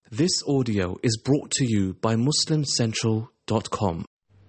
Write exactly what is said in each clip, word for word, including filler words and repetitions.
This audio is brought to you by muslim central dot com.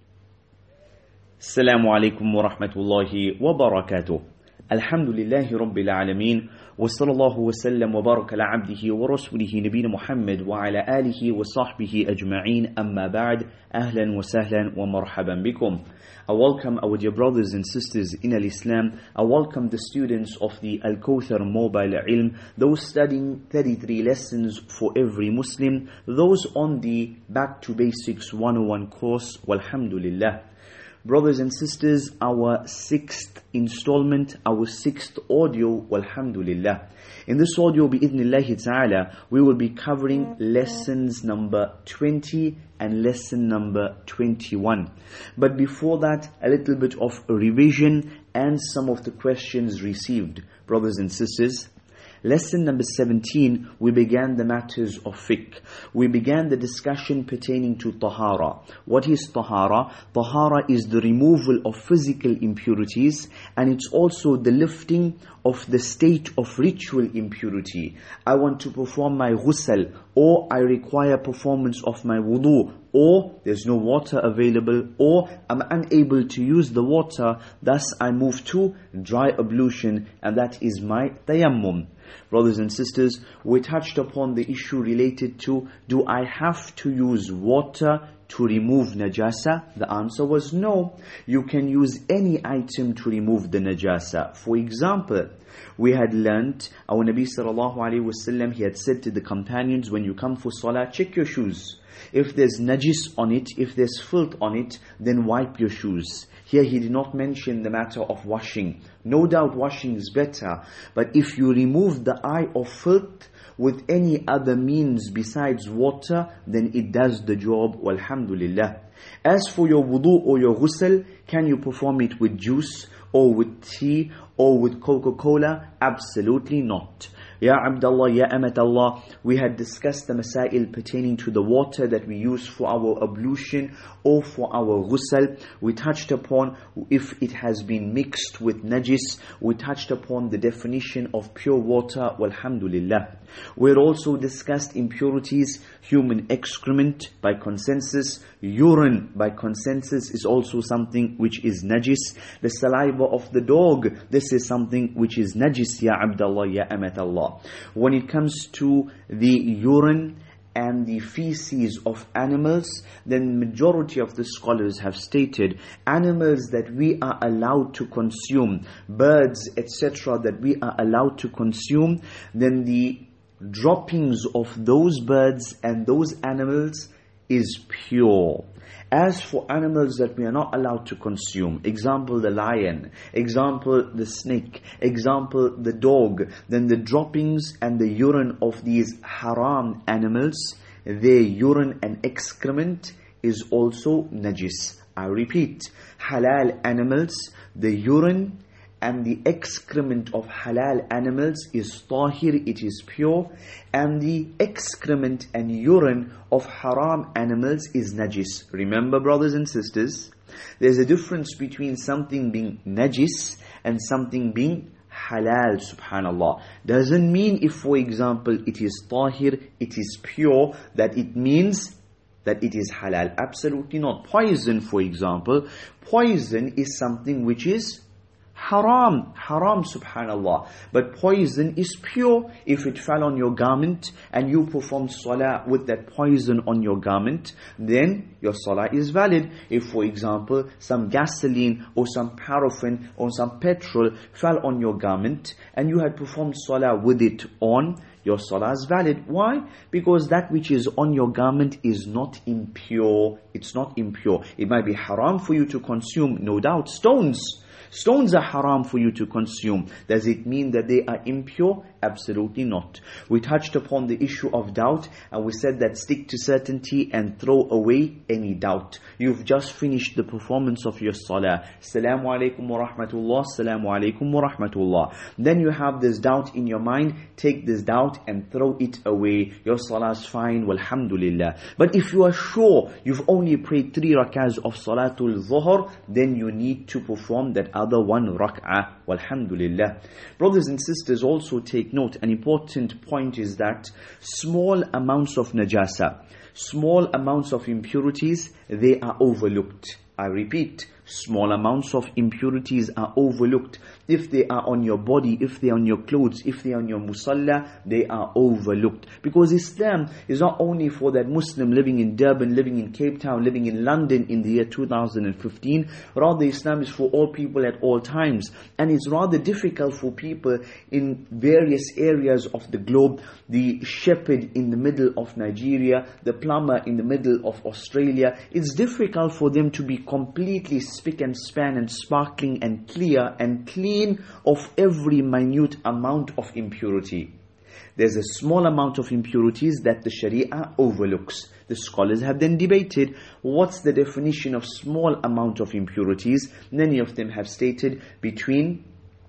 Assalamu alaikum wa rahmatullahi wa barakatuh. Alhamdulillahi rabbil alameen. Wa sallallahu wa sallam wa baraka ala abdihi wa rasulihi nabina Muhammad wa ala alihi wa sahbihi ajma'een. Amma ba'd. Ahlan wa sahlan wa marhaban bikum. I welcome our dear brothers and sisters in Al-Islam. I welcome the students of the Al-Kawthar Mobile Ilm, those studying thirty-three lessons for every Muslim, those on the Back to Basics one oh one course. Walhamdulillah. Brothers and sisters, our sixth installment, our sixth audio, walhamdulillah. In this audio, bi'idhnillahi ta'ala, we will be covering lessons number twenty and lesson number twenty-one. But before that, a little bit of a revision and some of the questions received. Brothers and sisters, lesson number seventeen, we began the matters of fiqh. We began the discussion pertaining to tahara. What is tahara? Tahara is the removal of physical impurities, and it's also the lifting of the state of ritual impurity. I want to perform my ghusl, or I require performance of my wudu, or there's no water available, or I'm unable to use the water, thus I move to dry ablution, and that is my tayammum. Brothers and sisters, we touched upon the issue related to, do I have to use water to remove najasa? The answer was no. You can use any item to remove the najasa. For example, we had learnt, our Nabi sallallahu alayhi wa sallam, he had said to the companions, when you come for salah, check your shoes. If there's najis on it, if there's filth on it, then wipe your shoes. Here he did not mention the matter of washing. No doubt washing is better, but if you remove the eye of filth with any other means besides water, then it does the job, walhamdulillah. As for your wudu or your ghusl, can you perform it with juice or with tea or with Coca-Cola? Absolutely not. Ya Abdullah, Ya Amatallah, we had discussed the masail pertaining to the water that we use for our ablution or for our ghusl. We touched upon if it has been mixed with najis. We touched upon the definition of pure water, walhamdulillah. We had also discussed impurities, human excrement by consensus, urine by consensus is also something which is najis. The saliva of the dog, this is something which is najis, Ya Abdullah, Ya Amatallah. When it comes to the urine and the feces of animals, then majority of the scholars have stated animals that we are allowed to consume, birds, et cetera, that we are allowed to consume, then the droppings of those birds and those animals is pure. As for animals that we are not allowed to consume, example the lion, example the snake, example the dog, then the droppings and the urine of these haram animals, their urine and excrement is also najis. I repeat, halal animals, the urine and the excrement of halal animals is tahir, it is pure, and the excrement and urine of haram animals is najis. Remember, brothers and sisters, there's a difference between something being najis and something being halal, subhanallah. Doesn't mean if, for example, it is tahir, it is pure, that it means that it is halal. Absolutely not. Poison, for example, poison is something which is haram, haram, subhanallah. But poison is pure. If it fell on your garment and you perform salah with that poison on your garment, then your salah is valid. If, for example, some gasoline or some paraffin or some petrol fell on your garment and you had performed salah with it on, your salah is valid. Why? Because that which is on your garment is not impure. It's not impure. It might be haram for you to consume, no doubt. Stones. Stones are haram for you to consume. Does it mean that they are impure? Absolutely not. We touched upon the issue of doubt, and we said that stick to certainty and throw away any doubt. You've just finished the performance of your salah. Assalamu alaikum wa rahmatullah, assalamu alaikum wa rahmatullah. Then you have this doubt in your mind, take this doubt and throw it away. Your salah is fine, walhamdulillah. But if you are sure you've only prayed three rakahs of salatul zuhr, then you need to perform that other one rak'ah, walhamdulillah. Brothers and sisters, also take take note, an important point is that small amounts of najasa, small amounts of impurities, they are overlooked. I repeat, small amounts of impurities are overlooked. If they are on your body, if they are on your clothes, if they are on your musalla, they are overlooked. Because Islam is not only for that Muslim living in Durban, living in Cape Town, living in London in the year two thousand fifteen. Rather, Islam is for all people at all times. And it's rather difficult for people in various areas of the globe. The shepherd in the middle of Nigeria, the plumber in the middle of Australia. It's difficult for them to be completely spick and span and sparkling and clear and clean of every minute amount of impurity. There's a small amount of impurities that the Sharia overlooks. The scholars have then debated what's the definition of small amount of impurities. Many of them have stated between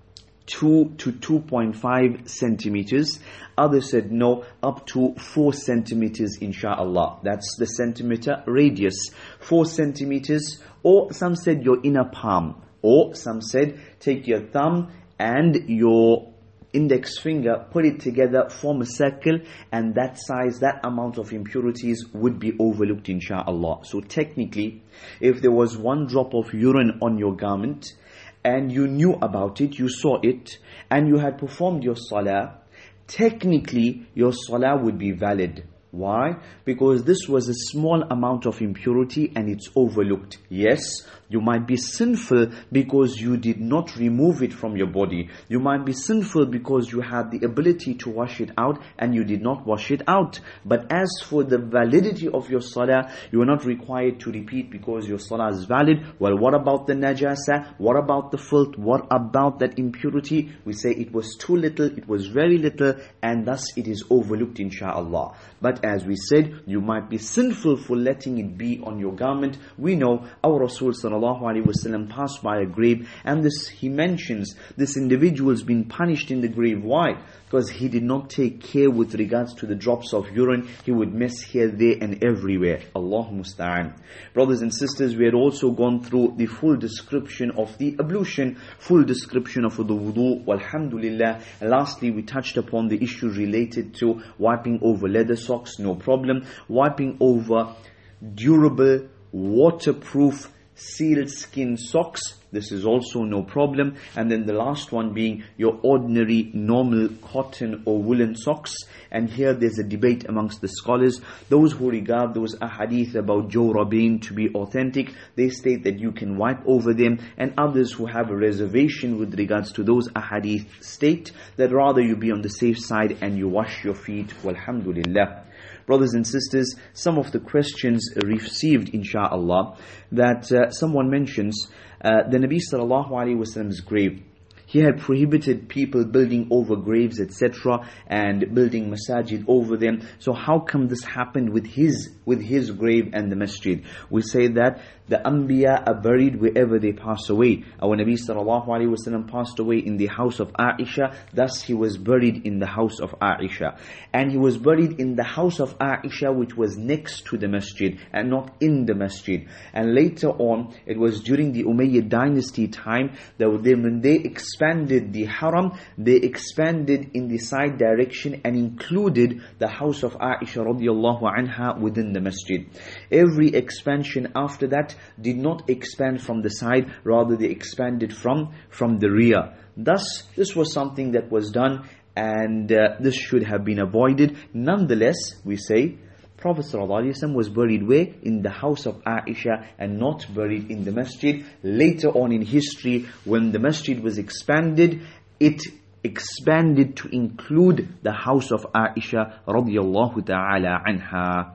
two to two point five centimeters. Others said no, up to four centimeters inshallah. That's the centimeter radius. four centimeters, or some said your inner palm. Or some said take your thumb and your index finger, put it together, form a circle, and that size, that amount of impurities would be overlooked inshallah. So technically, if there was one drop of urine on your garment, and you knew about it, you saw it, and you had performed your salah, technically your salah would be valid. Why? Because this was a small amount of impurity and it's overlooked. Yes, you might be sinful because you did not remove it from your body. You might be sinful because you had the ability to wash it out and you did not wash it out. But as for the validity of your salah, you are not required to repeat because your salah is valid. Well, what about the najasa? What about the filth? What about that impurity? We say it was too little, it was very little, and thus it is overlooked inshallah. But as we said, you might be sinful for letting it be on your garment. We know our Rasul sallallahu alaihi wasallam passed by a grave, and this he mentions this individual's been punished in the grave. Why? Because he did not take care with regards to the drops of urine. He would mess here, there and everywhere. Allah musta'an. Brothers and sisters, we had also gone through the full description of the ablution, full description of the wudu, walhamdulillah. And lastly, we touched upon the issue related to wiping over leather socks, no problem. Wiping over durable, waterproof, sealed skin socks, this is also no problem. And then the last one being your ordinary normal cotton or woolen socks. And here there's a debate amongst the scholars. Those who regard those ahadith about Jawrabain to be authentic, they state that you can wipe over them. And others who have a reservation with regards to those ahadith state that rather you be on the safe side and you wash your feet. Walhamdulillah. Brothers and sisters, some of the questions received insha'Allah, that uh, someone mentions uh, the Nabi sallallahu alaihi wasallam's grave. He had prohibited people building over graves, et cetera, and building masajid over them. So how come this happened with his with his grave and the masjid? We say that the Anbiya are buried wherever they pass away. Our Nabi sallallahu alaihi wasallam passed away in the house of Aisha, thus he was buried in the house of Aisha. And he was buried in the house of Aisha, which was next to the masjid and not in the masjid. And later on, it was during the Umayyad dynasty time that when they expanded the haram, they expanded in the side direction and included the house of Aisha radiallahu anha within the masjid. Every expansion after that did not expand from the side, rather they expanded from, from the rear. Thus, this was something that was done, and uh, this should have been avoided. Nonetheless, we say, Prophet ﷺ was buried where? In the house of Aisha and not buried in the masjid. Later on in history, when the masjid was expanded, it expanded to include the house of Aisha radiyallahu ta'ala anha.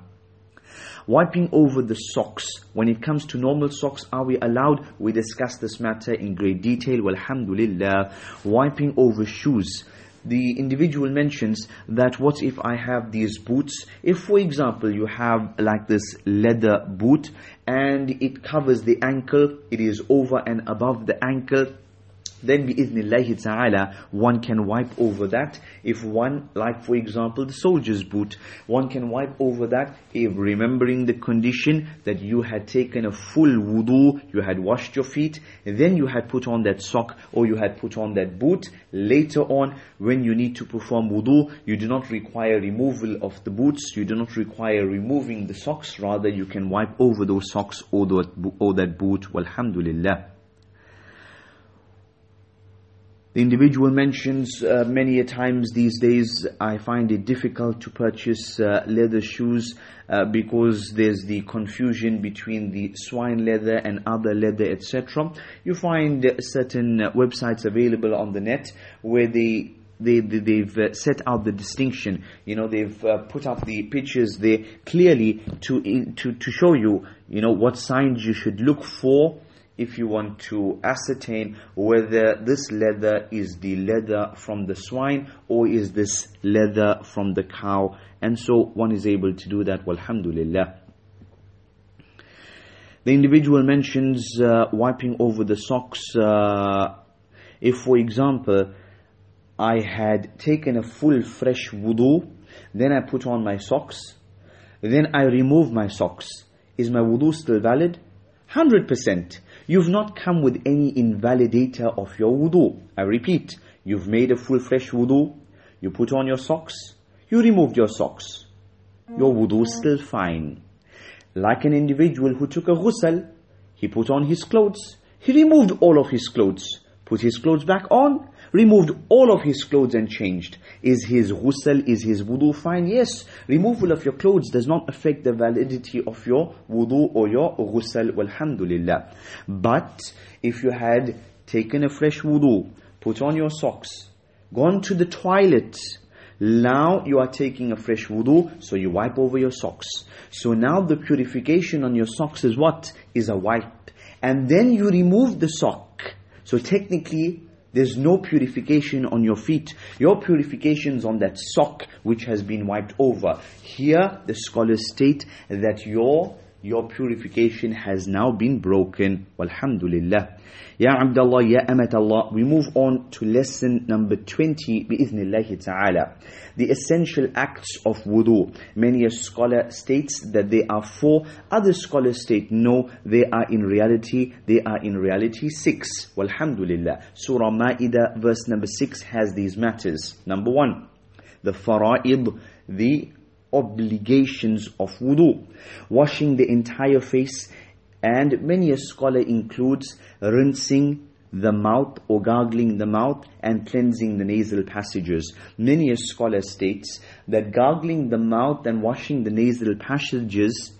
Wiping over the socks. When it comes to normal socks, are we allowed? We discussed this matter in great detail. Walhamdulillah. Wiping over shoes. The individual mentions that what if I have these boots? If, for example, you have like this leather boot and it covers the ankle, it is over and above the ankle, then bi'idhnillahi ta'ala, one can wipe over that. If one, like for example, the soldier's boot, one can wipe over that if remembering the condition that you had taken a full wudu, you had washed your feet, then you had put on that sock or you had put on that boot. Later on, when you need to perform wudu, you do not require removal of the boots, you do not require removing the socks, rather you can wipe over those socks or that, or that boot. Walhamdulillah. The individual mentions uh, many a times these days, I find it difficult to purchase uh, leather shoes uh, because there's the confusion between the swine leather and other leather, et cetera. You find uh, certain uh, websites available on the net where they They, they, they've uh, set out the distinction. You know, they've uh, put up the pictures there clearly to, in, to, to show you, you know, what signs you should look for if you want to ascertain whether this leather is the leather from the swine or is this leather from the cow. And so one is able to do that, walhamdulillah. The individual mentions uh, wiping over the socks. Uh, if, for example, I had taken a full fresh wudu, then I put on my socks, then I remove my socks. Is my wudu still valid? one hundred percent. You've not come with any invalidator of your wudu. I repeat, you've made a full fresh wudu, you put on your socks, you removed your socks. Your wudu is still fine. Like an individual who took a ghusl, he put on his clothes, he removed all of his clothes, put his clothes back on, removed all of his clothes and changed. Is his ghusl, is his wudu fine? Yes. Removal of your clothes does not affect the validity of your wudu or your ghusl, walhamdulillah. But if you had taken a fresh wudu, put on your socks, gone to the toilet, now you are taking a fresh wudu, so you wipe over your socks. So now the purification on your socks is what? Is a wipe. And then you remove the sock. So technically, there's no purification on your feet. Your purification is on that sock which has been wiped over. Here, the scholars state that your your purification has now been broken. Walhamdulillah. Ya Abdullah, Ya Amat Allah. We move on to lesson number twenty, bi'ithnillahi ta'ala. The essential acts of wudu. Many a scholar states that they are four. Other scholars state no, they are in reality, they are in reality six. Walhamdulillah. Surah Ma'idah verse number six has these matters. Number one, the fara'id, the obligations of wudu. Washing the entire face, and many a scholar includes rinsing the mouth or gargling the mouth and cleansing the nasal passages. Many a scholar states that gargling the mouth and washing the nasal passages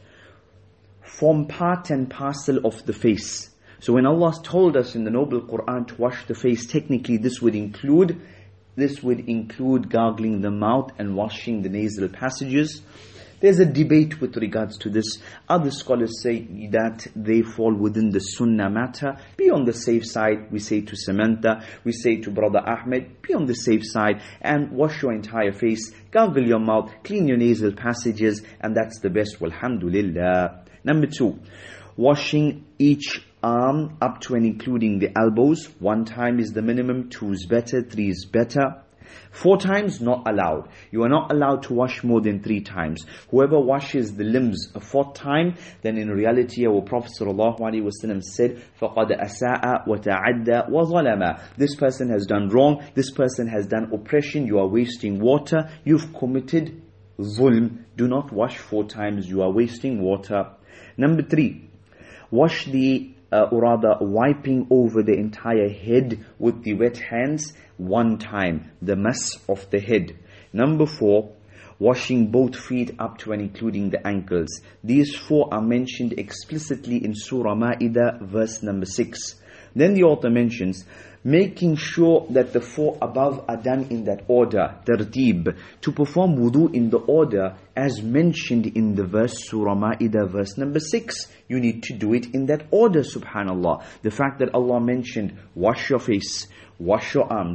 form part and parcel of the face. So when Allah told us in the Noble Quran to wash the face, technically this would include This would include gargling the mouth and washing the nasal passages. There's a debate with regards to this. Other scholars say that they fall within the sunnah matter. Be on the safe side, we say to Samantha, we say to Brother Ahmed, be on the safe side and wash your entire face, gargle your mouth, clean your nasal passages, and that's the best, walhamdulillah. Number two, washing each arm up to and including the elbows. One time is the minimum, two is better, three is better. Four times not allowed. You are not allowed to wash more than three times. Whoever washes the limbs a fourth time, then in reality our Prophet ﷺ said, فَقَدْ أَسَاءَ وَتَعَدَّى وَظَلَمَ. This person has done wrong, this person has done oppression, you are wasting water, you've committed zulm. Do not wash four times, you are wasting water. Number three, wash the Uh, or rather wiping over the entire head with the wet hands one time, the mass of the head. Number four, washing both feet up to and including the ankles. These four are mentioned explicitly in Surah Ma'idah verse number six. Then the author mentions making sure that the four above are done in that order, tartib. To perform wudu in the order as mentioned in the verse Surah Ma'idah verse number six, you need to do it in that order, subhanallah. The fact that Allah mentioned wash your face, wash your arms,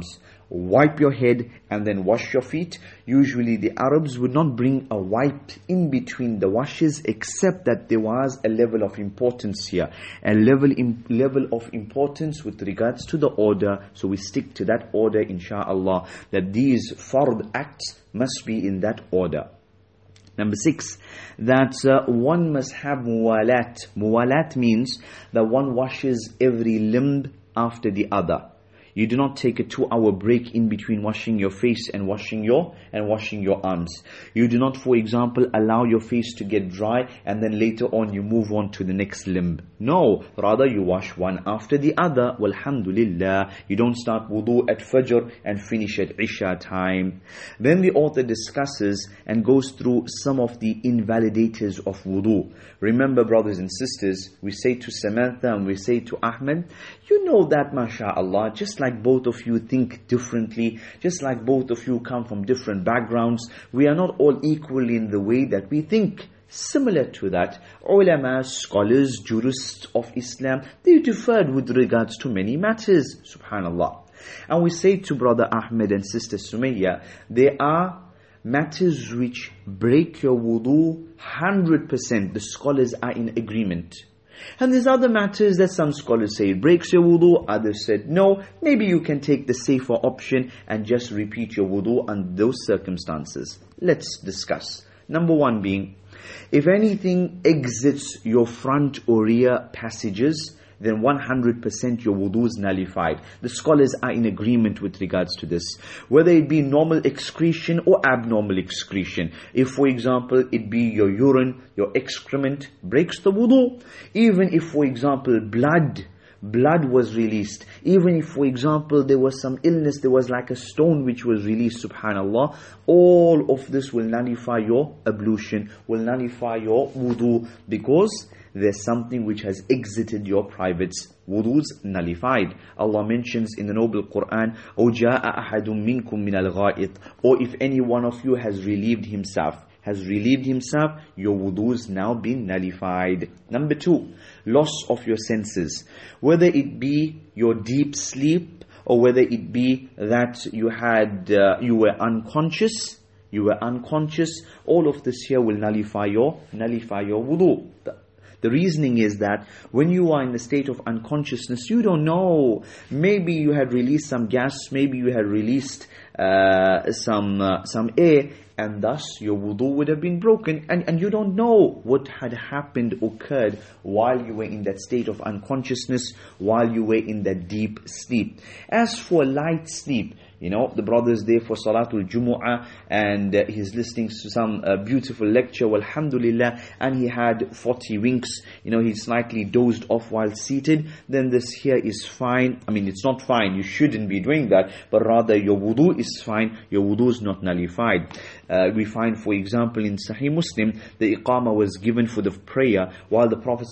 wipe your head, and then wash your feet. Usually the Arabs would not bring a wipe in between the washes, except that there was a level of importance here, a level in, level of importance with regards to the order. So we stick to that order, inshaAllah, that these fard acts must be in that order. Number six, that uh, one must have muwalat. Muwalat means that one washes every limb after the other. You do not take a two-hour break in between washing your face and washing your and washing your arms. You do not, for example, allow your face to get dry and then later on you move on to the next limb. No, rather you wash one after the other. Walhamdulillah. You don't start wudu at Fajr and finish at Isha time. Then the author discusses and goes through some of the invalidators of wudu. Remember, brothers and sisters, we say to Samantha and we say to Ahmed, you know that, mashallah, just like both of you think differently, just like both of you come from different backgrounds, we are not all equal in the way that we think. Similar to that, ulama, scholars, jurists of Islam, they differed with regards to many matters, subhanallah. And we say to brother Ahmed and sister Sumayya, there are matters which break your wudu one hundred percent. The scholars are in agreement. And there's other matters that some scholars say it breaks your wudu, others said no, maybe you can take the safer option and just repeat your wudu under those circumstances. Let's discuss. Number one being, if anything exits your front or rear passages, then one hundred percent your wudu is nullified. The scholars are in agreement with regards to this. Whether it be normal excretion or abnormal excretion. If, for example, it be your urine, your excrement, breaks the wudu. Even if, for example, blood, blood was released. Even if, for example, there was some illness, there was like a stone which was released, subhanallah. All of this will nullify your ablution, will nullify your wudu, because there's something which has exited your privates. Wudu's nullified. Allah mentions in the noble Quran, "O jaa ahadun minkum min al-gha'it," or if any one of you has relieved himself, has relieved himself, your wudu's now been nullified. Number two, loss of your senses. Whether it be your deep sleep, or whether it be that you had, uh, you were unconscious, you were unconscious, all of this here will nullify your, nullify your wudu. The, The reasoning is that when you are in the state of unconsciousness, you don't know. Maybe you had released some gas, maybe you had released uh, some uh, some air, and thus your wudu would have been broken. And, and you don't know what had happened, occurred while you were in that state of unconsciousness, while you were in that deep sleep. As for light sleep, you know, the brother's there for Salatul Jumu'ah and uh, he's listening to some uh, beautiful lecture, alhamdulillah, and he had forty winks, you know, he slightly dozed off while seated, then this here is fine. I mean, it's not fine, you shouldn't be doing that, but rather your wudu is fine, your wudu is not nullified. Uh, we find, for example, in Sahih Muslim, the iqamah was given for the prayer while the Prophet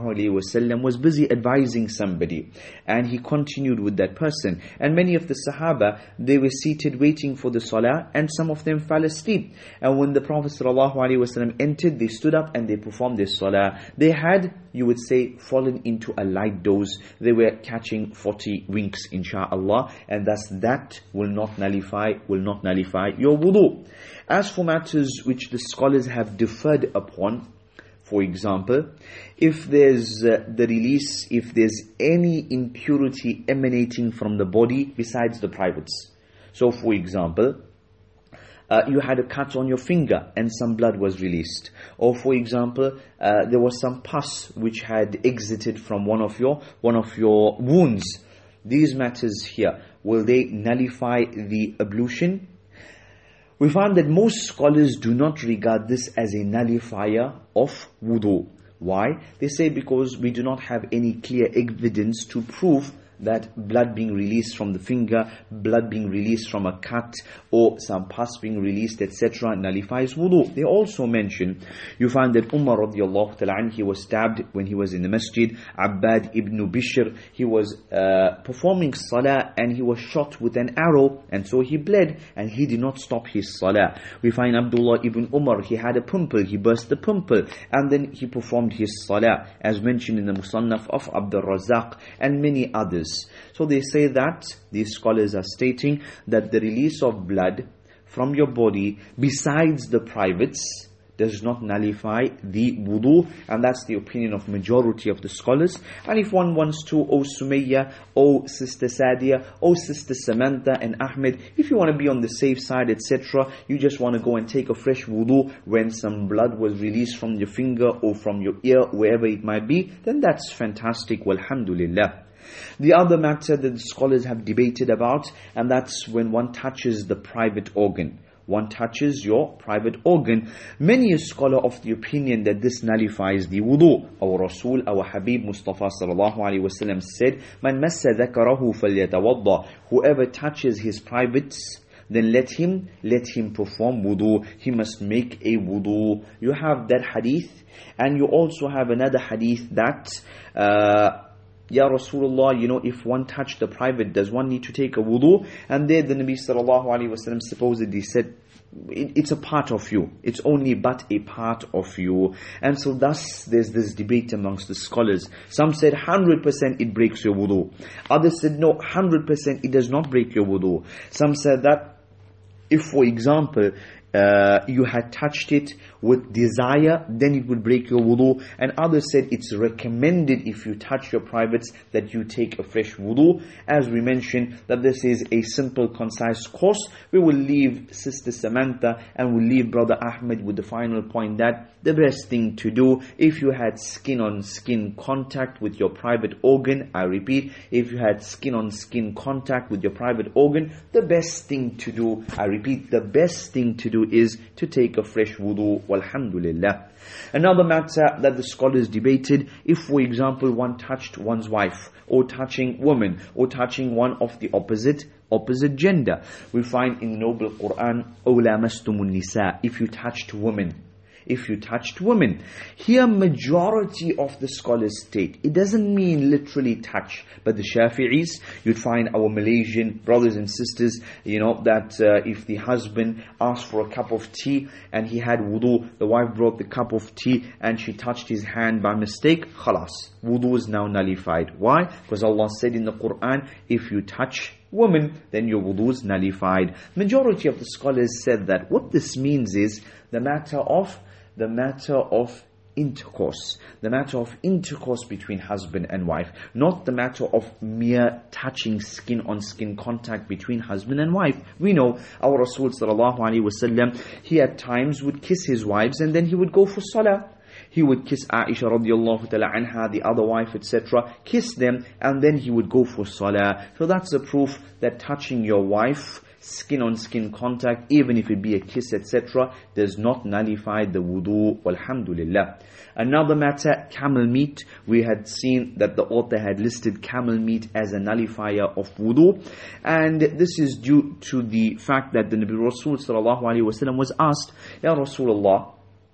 ﷺ was busy advising somebody, and he continued with that person. And many of the Sahaba, they were seated waiting for the salah, and some of them fell asleep. And when the Prophet ﷺ entered, they stood up and they performed their salah. They had, you would say, fallen into a light doze. They were catching forty winks, insha'Allah, and thus that will not nullify, will not nullify your wudu. As for matters which the scholars have differed upon, for example, if there's uh, the release, if there's any impurity emanating from the body besides the privates. So for example, uh, you had a cut on your finger and some blood was released. Or for example, uh, there was some pus which had exited from one of your, one of your wounds. These matters here, will they nullify the ablution? We find that most scholars do not regard this as a nullifier of wudu. Why? They say because we do not have any clear evidence to prove that blood being released from the finger, blood being released from a cut, or some pus being released, et cetera, nullifies wudu. They also mention, you find that Umar radiallahu ta'ala, he was stabbed when he was in the masjid. Abbad ibn Bishr, he was uh, performing salah and he was shot with an arrow, and so he bled and he did not stop his salah. We find Abdullah ibn Umar, he had a pimple, he burst the pimple, and then he performed his salah, as mentioned in the Musannaf of Abdul Razak, and many others. scholars. So they say that, these scholars are stating that the release of blood from your body, besides the privates, does not nullify the wudu, and that's the opinion of majority of the scholars. And if one wants to, O Sumayya, O Sister Sadia, O Sister Samantha and Ahmed, if you want to be on the safe side, et cetera, you just want to go and take a fresh wudu when some blood was released from your finger or from your ear, wherever it might be, then that's fantastic, walhamdulillah. The other matter that the scholars have debated about, and that's when one touches the private organ. One touches your private organ. Many a scholar of the opinion that this nullifies the wudu. Our Rasul, our Habib Mustafa sallallahu alaihi wasallam said, "Man massa dhakarahu falyatawadda." Whoever touches his privates, then let him, let him perform wudu. He must make a wudu. You have that hadith, and you also have another hadith that, uh, Ya Rasulullah, you know, if one touched the private, does one need to take a wudu? And there the Nabi sallallahu alaihi wasallam supposedly said, it, it's a part of you. It's only but a part of you. And so thus there's this debate amongst the scholars. Some said one hundred percent it breaks your wudu. Others said no, one hundred percent it does not break your wudu. Some said that if, for example, Uh, you had touched it with desire, then it would break your wudu. And others said it's recommended if you touch your privates that you take a fresh wudu. As we mentioned, that this is a simple, concise course. We will leave Sister Samantha and we'll leave Brother Ahmed with the final point that the best thing to do, if you had skin on skin contact with your private organ, I repeat, if you had skin on skin contact with your private organ, the best thing to do, I repeat, the best thing to do is to take a fresh wudu, walhamdulillah. Another matter that the scholars debated, if for example one touched one's wife, or touching woman, or touching one of the opposite opposite gender. We find in the Noble Quran, أَوْ لَامَسْتُمُ النِّسَاءِ, if you touched women. If you touched women. Here majority of the scholars state, it doesn't mean literally touch, but the Shafi'is, you'd find our Malaysian brothers and sisters, you know, that uh, if the husband asked for a cup of tea and he had wudu, the wife brought the cup of tea and she touched his hand by mistake, khalas, wudu is now nullified. Why? Because Allah said in the Quran, if you touch woman, then your wudu is nullified. Majority of the scholars said that what this means is the matter of the matter of intercourse, the matter of intercourse between husband and wife, not the matter of mere touching skin on skin contact between husband and wife. We know our Rasul sallallahu alaihi wasallam, he at times would kiss his wives and then he would go for salah. He would kiss Aisha radiallahu ta'ala anha, the other wife, et cetera, kiss them, and then he would go for salah. So that's a proof that touching your wife, skin on skin contact, even if it be a kiss, et cetera, does not nullify the wudu, walhamdulillah. Another matter, camel meat. We had seen that the author had listed camel meat as a nullifier of wudu, and this is due to the fact that the Nabi Rasul sallallahu alaihi wasallam was asked, Ya Rasulullah,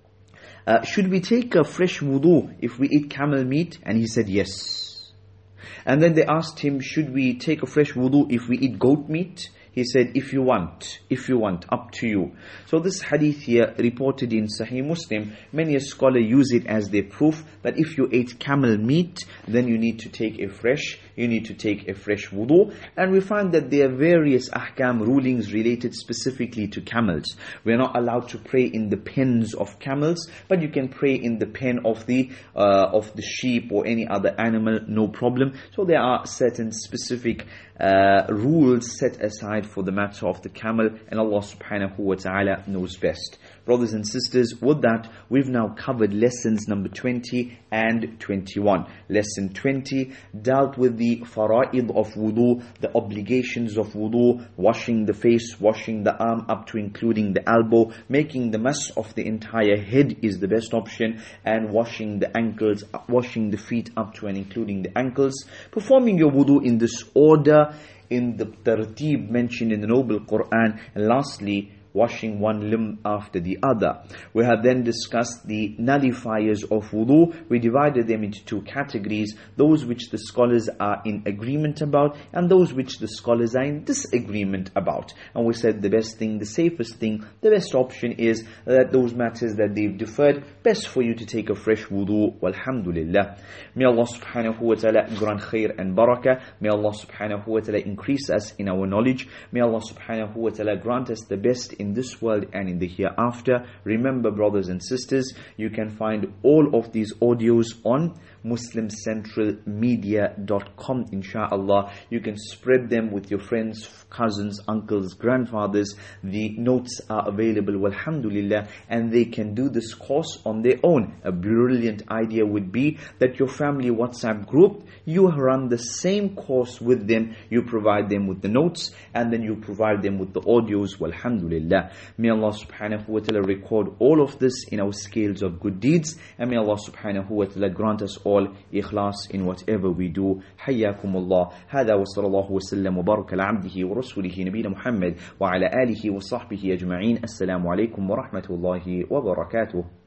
Uh, should we take a fresh wudu if we eat camel meat? And he said yes. And then they asked him, should we take a fresh wudu if we eat goat meat? He said, if you want, if you want, up to you. So this hadith here, reported in Sahih Muslim, many a scholar use it as their proof that if you ate camel meat, then you need to take a fresh, you need to take a fresh wudu. And we find that there are various ahkam rulings related specifically to camels. We are not allowed to pray in the pens of camels, but you can pray in the pen of the uh, of the sheep or any other animal, no problem. So there are certain specific uh, rules set aside for the matter of the camel, and Allah subhanahu wa ta'ala knows best. Brothers and sisters, with that, we've now covered lessons number twenty and twenty-one. Lesson twenty dealt with the fara'id of wudu, the obligations of wudu, washing the face, washing the arm up to including the elbow, making the mass of the entire head is the best option, and washing the ankles, washing the feet up to and including the ankles, performing your wudu in this order, in the tartib mentioned in the Noble Quran, and lastly, washing one limb after the other. We have then discussed the nullifiers of wudu. We divided them into two categories, those which the scholars are in agreement about and those which the scholars are in disagreement about. And we said the best thing, the safest thing, the best option is that those matters that they've deferred, best for you to take a fresh wudu. Walhamdulillah. May Allah subhanahu wa ta'ala grant khair and barakah. May Allah subhanahu wa ta'ala increase us in our knowledge. May Allah subhanahu wa ta'ala grant us the best in this world and in the hereafter. Remember, brothers and sisters, you can find all of these audios on muslim central media dot com, inshaAllah. You can spread them with your friends, cousins, uncles, grandfathers. The notes are available, walhamdulillah, and they can do this course on their own. A brilliant idea would be that your family WhatsApp group, you run the same course with them. You provide them with the notes and then you provide them with the audios, walhamdulillah. May Allah subhanahu wa ta'ala record all of this in our scales of good deeds, and may Allah subhanahu wa ta'ala grant us all ikhlas in whatever we do. حياكم الله. هذا وصلى الله وسلم وبارك على عبده ورسوله نبينا محمد وعلى آله وصحبه أجمعين. السلام عليكم ورحمة الله وبركاته.